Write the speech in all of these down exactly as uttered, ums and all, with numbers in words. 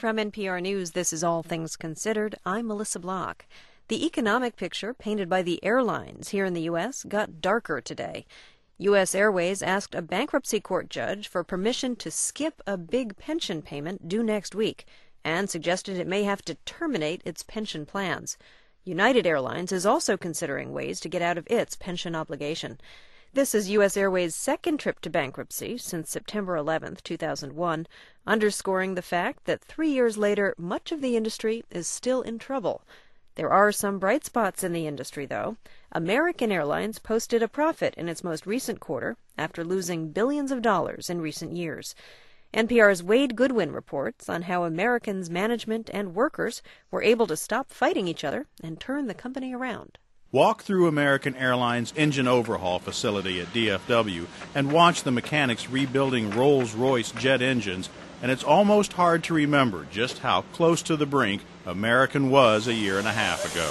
From N P R News, this is All Things Considered. I'm Melissa Block. The economic picture painted by the airlines here in the U S got darker today. U S Airways asked a bankruptcy court judge for permission to skip a big pension payment due next week and suggested it may have to terminate its pension plans. United Airlines is also considering ways to get out of its pension obligation. This is U S Airways' second trip to bankruptcy since September eleventh, two thousand one, underscoring the fact that three years later, much of the industry is still in trouble. There are some bright spots in the industry, though. American Airlines posted a profit in its most recent quarter after losing billions of dollars in recent years. N P R's Wade Goodwin reports on how American's management and workers were able to stop fighting each other and turn the company around. Walk through American Airlines' engine overhaul facility at D F W and watch the mechanics rebuilding Rolls-Royce jet engines, and it's almost hard to remember just how close to the brink American was a year and a half ago.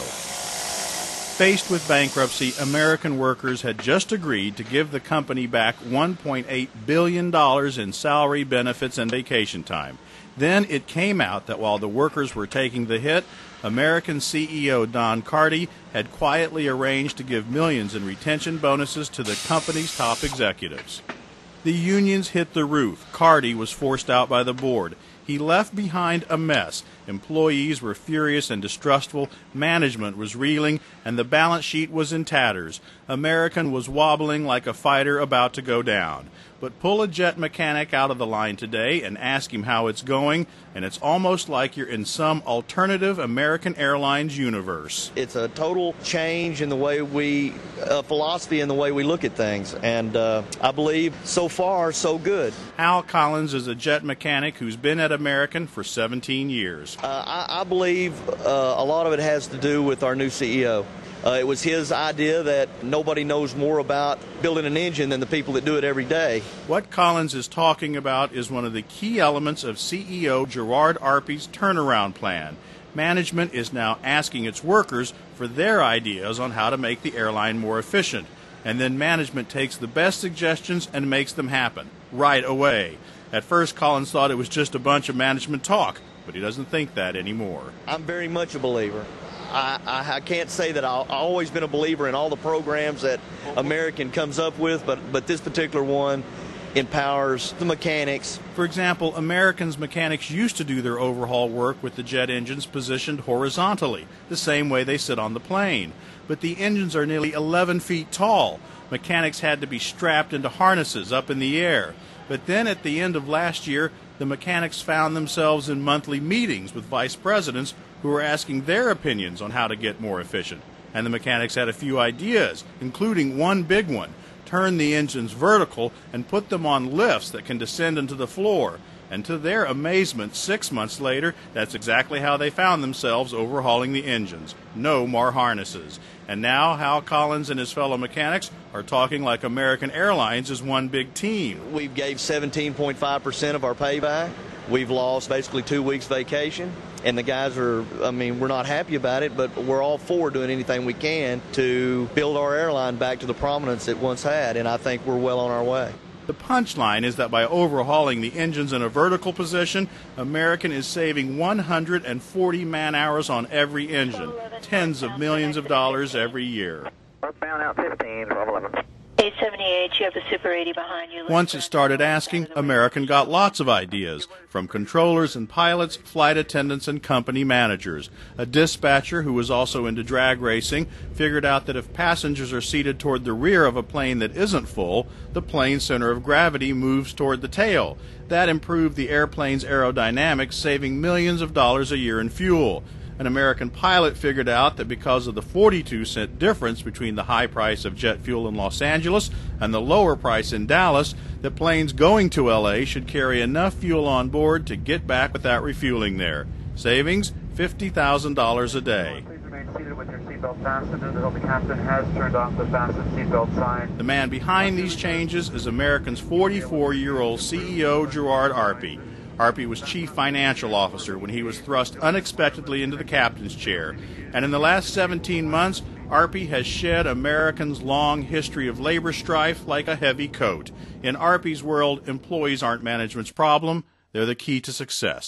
Faced with bankruptcy, American workers had just agreed to give the company back one point eight billion dollars in salary, benefits, and vacation time. Then it came out that while the workers were taking the hit, American C E O Don Carty had quietly arranged to give millions in retention bonuses to the company's top executives. The unions hit the roof. Carty was forced out by the board. He left behind a mess. Employees were furious and distrustful, management was reeling, and the balance sheet was in tatters. American was wobbling like a fighter about to go down. But pull a jet mechanic out of the line today and ask him how it's going, and it's almost like you're in some alternative American Airlines universe. It's a total change in the way we, uh, philosophy in the way we look at things, and uh, I believe so far so good. Hal Collins is a jet mechanic who's been at American for seventeen years. Uh, I, I believe uh, a lot of it has to do with our new C E O. Uh, it was his idea that nobody knows more about building an engine than the people that do it every day. What Collins is talking about is one of the key elements of C E O Gerard Arpey's turnaround plan. Management is now asking its workers for their ideas on how to make the airline more efficient. And then management takes the best suggestions and makes them happen right away. At first, Collins thought it was just a bunch of management talk, but he doesn't think that anymore. I'm very much a believer. I, I, I can't say that I've always been a believer in all the programs that American comes up with, but, but this particular one empowers the mechanics. For example, American's mechanics used to do their overhaul work with the jet engines positioned horizontally, the same way they sit on the plane. But the engines are nearly eleven feet tall. Mechanics had to be strapped into harnesses up in the air. But then at the end of last year, the mechanics found themselves in monthly meetings with vice presidents who were asking their opinions on how to get more efficient. And the mechanics had a few ideas, including one big one: turn the engines vertical and put them on lifts that can descend into the floor. And to their amazement, six months later, that's exactly how they found themselves overhauling the engines. No more harnesses. And now Hal Collins and his fellow mechanics are talking like American Airlines is one big team. We gave seventeen point five percent of our payback. We've lost basically two weeks vacation. And the guys are, I mean, we're not happy about it, but we're all for doing anything we can to build our airline back to the prominence it once had, and I think we're well on our way. The punchline is that by overhauling the engines in a vertical position, American is saving one hundred forty man-hours on every engine, tens of millions of dollars every year. Northbound out fifteen, twelve eleven. eight seventy-eight, you have the Super eighty behind you. Once it started asking, American got lots of ideas, from controllers and pilots, flight attendants, and company managers. A dispatcher who was also into drag racing figured out that if passengers are seated toward the rear of a plane that isn't full, the plane's center of gravity moves toward the tail. That improved the airplane's aerodynamics, saving millions of dollars a year in fuel. An American pilot figured out that because of the forty-two cent difference between the high price of jet fuel in Los Angeles and the lower price in Dallas, that planes going to L A should carry enough fuel on board to get back without refueling there. Savings, fifty thousand dollars a day. Please remain seated with your seatbelt fastened until the captain has turned off the fasten seatbelt sign. The man behind these changes is American's forty-four-year-old C E O Gerard Arpey. Arpey was chief financial officer when he was thrust unexpectedly into the captain's chair. And in the last seventeen months, Arpey has shed American's long history of labor strife like a heavy coat. In Arpey's world, employees aren't management's problem. They're the key to success.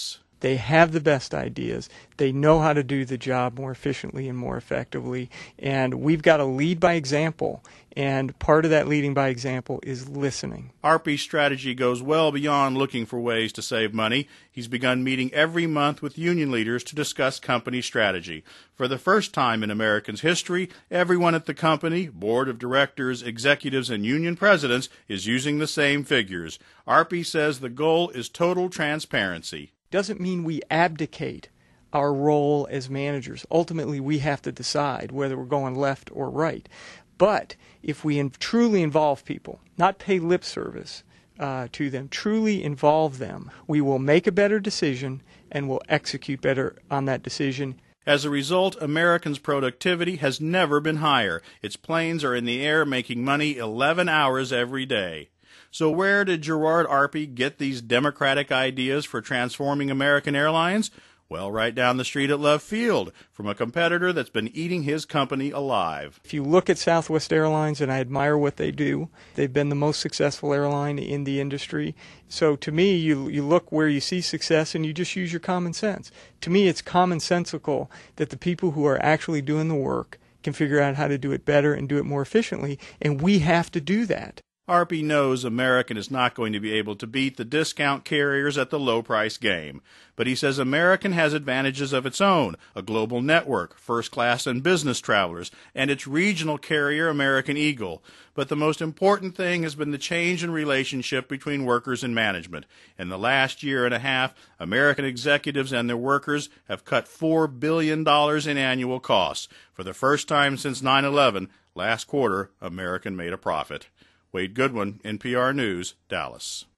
They have the best ideas. They know how to do the job more efficiently and more effectively. And we've got to lead by example. And part of that leading by example is listening. A R P's strategy goes well beyond looking for ways to save money. He's begun meeting every month with union leaders to discuss company strategy. For the first time in American's history, everyone at the company, board of directors, executives, and union presidents is using the same figures. A R P says the goal is total transparency. Doesn't mean we abdicate our role as managers. Ultimately, we have to decide whether we're going left or right. But if we in, truly involve people, not pay lip service uh, to them, truly involve them, we will make a better decision and will execute better on that decision. As a result, Americans' productivity has never been higher. Its planes are in the air making money eleven hours every day. So where did Gerard Arpey get these democratic ideas for transforming American Airlines? Well, right down the street at Love Field, from a competitor that's been eating his company alive. If you look at Southwest Airlines, and I admire what they do, they've been the most successful airline in the industry. So to me, you you look where you see success and you just use your common sense. To me, it's commonsensical that the people who are actually doing the work can figure out how to do it better and do it more efficiently, and we have to do that. Arpey knows American is not going to be able to beat the discount carriers at the low-price game. But he says American has advantages of its own, a global network, first-class and business travelers, and its regional carrier, American Eagle. But the most important thing has been the change in relationship between workers and management. In the last year and a half, American executives and their workers have cut four billion dollars in annual costs. For the first time since nine eleven, last quarter, American made a profit. Wade Goodwin, N P R News, Dallas.